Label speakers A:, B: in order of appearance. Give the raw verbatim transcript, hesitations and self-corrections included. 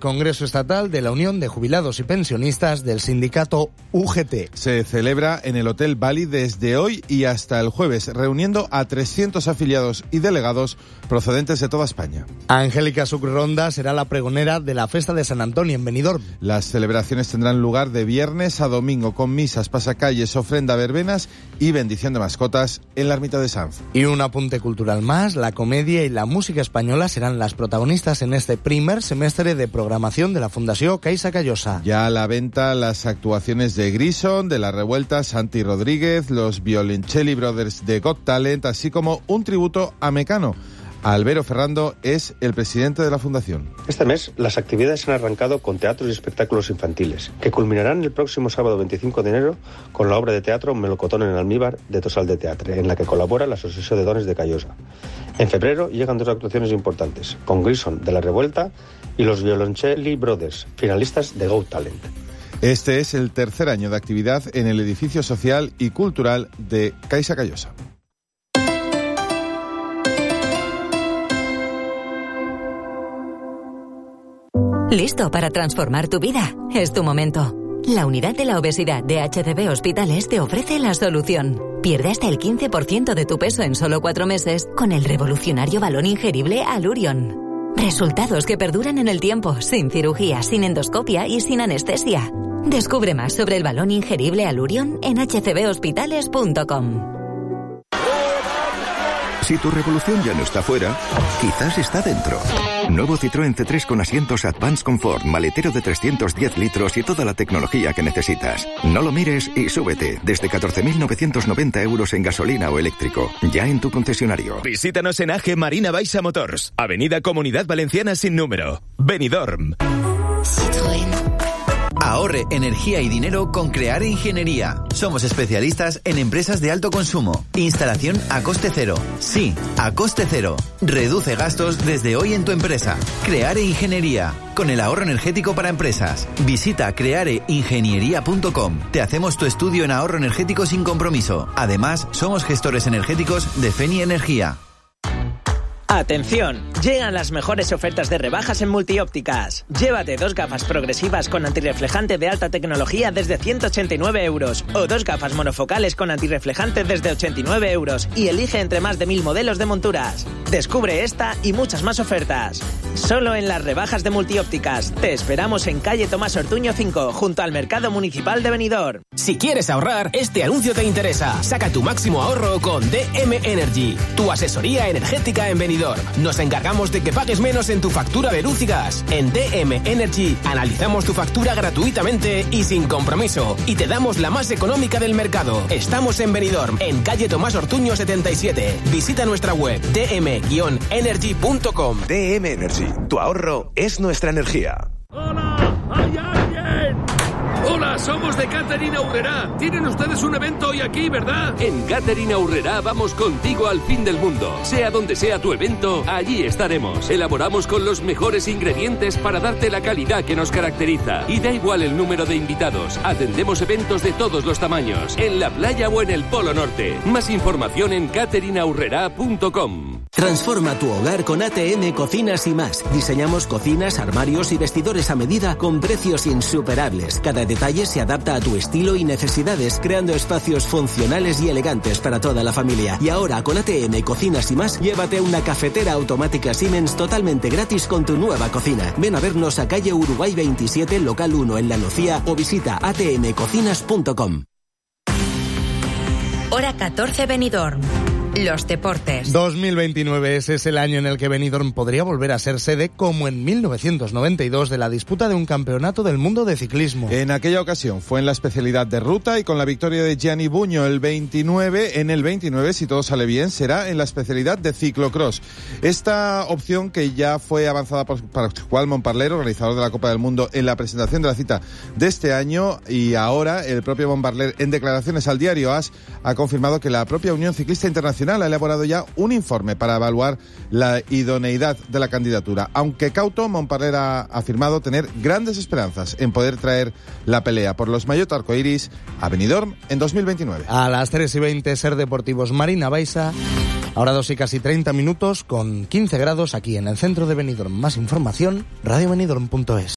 A: Congreso Estatal de la Unión de Jubilados y Pensionistas del sindicato U G T.
B: Se celebra en el Hotel Bali desde hoy y hasta el jueves, reuniendo a trescientos afiliados y delegados procedentes de toda España.
A: Angélica Sucronda será la pregonera de la Festa de San Antonio en Benidorm.
B: Las celebraciones tendrán lugar de viernes a domingo con misas, pasacalles, ofrenda, verbenas y bendición de mascotas en la ermita de Sanz.
A: Y un apunte cultural más, la comedia y la música española serán las protagonistas en este primer semestre de programación de la Fundació Caixa Callosa.
B: Ya a la venta las actuaciones de Grison, de La Revuelta, Santi Rodríguez, los Violoncelli Brothers de Got Talent, así como un tributo a Mecano. Albero Ferrando es el presidente de la Fundación.
C: Este mes las actividades han arrancado con teatros y espectáculos infantiles, que culminarán el próximo sábado veinticinco de enero con la obra de teatro Melocotón en almíbar de Tosal de Teatre, en la que colabora la Asociación de Dones de Callosa. En febrero llegan dos actuaciones importantes, con Grison de La Revuelta y los Violoncelli Brothers, finalistas de Got Talent.
B: Este es el tercer año de actividad en el edificio social y cultural de Caixa Callosa.
D: ¿Listo para transformar tu vida? Es tu momento. La unidad de la obesidad de H C B Hospitales te ofrece la solución. Pierde hasta el quince por ciento de tu peso en solo cuatro meses con el revolucionario balón ingerible Allurion. Resultados que perduran en el tiempo, sin cirugía, sin endoscopia y sin anestesia. Descubre más sobre el balón ingerible Allurion en h c b hospitales punto com.
E: Si tu revolución ya no está fuera, quizás está dentro. Nuevo Citroën C tres con asientos Advanced Comfort, maletero de trescientos diez litros y toda la tecnología que necesitas. No lo mires y súbete desde catorce mil novecientos noventa euros en gasolina o eléctrico. Ya en tu concesionario.
F: Visítanos en A G Marina Baixa Motors, Avenida Comunidad Valenciana sin número, Benidorm.
G: Citroën. Ahorre energía y dinero con Creare Ingeniería. Somos especialistas en empresas de alto consumo. Instalación a coste cero. Sí, a coste cero. Reduce gastos desde hoy en tu empresa. Creare Ingeniería. Con el ahorro energético para empresas. Visita creare ingeniería punto com. Te hacemos tu estudio en ahorro energético sin compromiso. Además, somos gestores energéticos de Feni Energía.
H: ¡Atención! Llegan las mejores ofertas de rebajas en Multiópticas. Llévate dos gafas progresivas con antirreflejante de alta tecnología desde ciento ochenta y nueve euros o dos gafas monofocales con antirreflejante desde ochenta y nueve euros y elige entre más de mil modelos de monturas. Descubre esta y muchas más ofertas. Solo en las rebajas de Multiópticas. Te esperamos en calle Tomás Ortuño cinco, junto al Mercado Municipal de Benidorm.
I: Si quieres ahorrar, este anuncio te interesa. Saca tu máximo ahorro con D M Energy, tu asesoría energética en Benidorm. Nos encargamos de que pagues menos en tu factura de luz y gas. En D M Energy analizamos tu factura gratuitamente y sin compromiso. Y te damos la más económica del mercado. Estamos en Benidorm, en calle Tomás Ortuño setenta y siete. Visita nuestra web d m energy punto com.
J: D M Energy, tu ahorro es nuestra energía.
K: ¡Hola! ¡Hay alguien! Hola, somos de Catering Aurrerá. Tienen ustedes un evento hoy aquí, ¿verdad?
L: En Catering Aurrerá vamos contigo al fin del mundo. Sea donde sea tu evento, allí estaremos. Elaboramos con los mejores ingredientes para darte la calidad que nos caracteriza. Y da igual el número de invitados. Atendemos eventos de todos los tamaños, en la playa o en el Polo Norte. Más información en catering aurrerá punto com.
M: Transforma tu hogar con A T M Cocinas y Más. Diseñamos cocinas, armarios y vestidores a medida con precios insuperables. Cada detalle se adapta a tu estilo y necesidades, creando espacios funcionales y elegantes para toda la familia. Y ahora con A T M Cocinas y Más, llévate una cafetera automática Siemens totalmente gratis con tu nueva cocina. Ven a vernos a calle Uruguay veintisiete, local uno en La Nucía o visita a t m cocinas punto com.
D: Hora catorce Benidorm. Los deportes.
A: dos mil veintinueve, ese es el año en el que Benidorm podría volver a ser sede, como en mil novecientos noventa y dos, de la disputa de un campeonato del mundo de ciclismo.
B: En aquella ocasión fue en la especialidad de ruta y con la victoria de Gianni Buño el veintinueve. En el veintinueve, si todo sale bien, será en la especialidad de ciclocross. Esta opción, que ya fue avanzada por Pascual Montparler, organizador de la Copa del Mundo, en la presentación de la cita de este año, y ahora el propio Montparler, en declaraciones al diario A S, ha confirmado que la propia Unión Ciclista Internacional ha elaborado ya un informe para evaluar la idoneidad de la candidatura. Aunque cauto, Montparler ha afirmado tener grandes esperanzas en poder traer la pelea por los maillot arcoiris a Benidorm en dos mil veintinueve.
A: A las tres y veinte, Ser Deportivos Marina Baixa. Ahora dos y casi treinta minutos, con quince grados aquí en el centro de Benidorm. Más información, radio benidorm punto es.